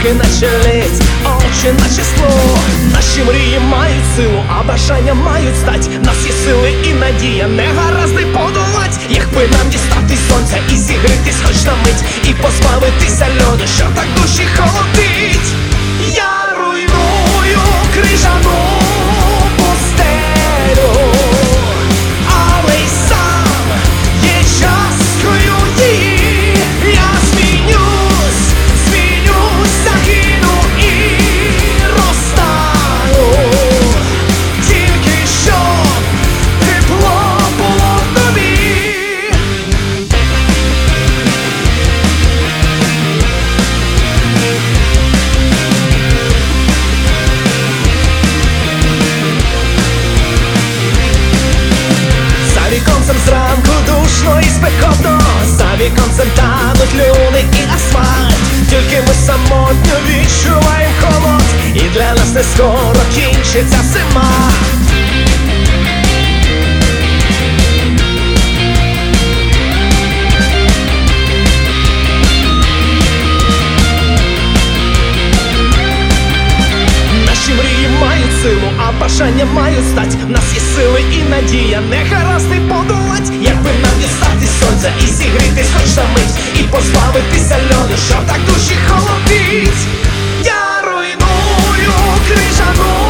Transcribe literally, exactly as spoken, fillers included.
руки наче ледь, очі наче скло. Наші мрії мають силу, а бажання мають стать. Нас є сили і надія, не гаразди подолать. Якби нам дістати сонця і зігрітись хоч на мить, і позбавитися льоду, що так душі холодить. Я руйную крижану пустелю, але й сам є часткою її. Я змінюсь, змінюсь, загину і розтаю, тільки щоб тепло було в тобі. За віконцем зранку душно і спекотно, за віконцем тануть люди і асфальт. Тільки ми самотньо відчуваємо холод, і для нас не скоро кінчиться зима. Наші мрії мають силу, а бажання мають стать. В нас є сили і надія, не гаразди подолать. Якби нам дістати сонця і зігрітись хоч на мить, і позбавитися льоду, що так душі холодить. Я руйную крижану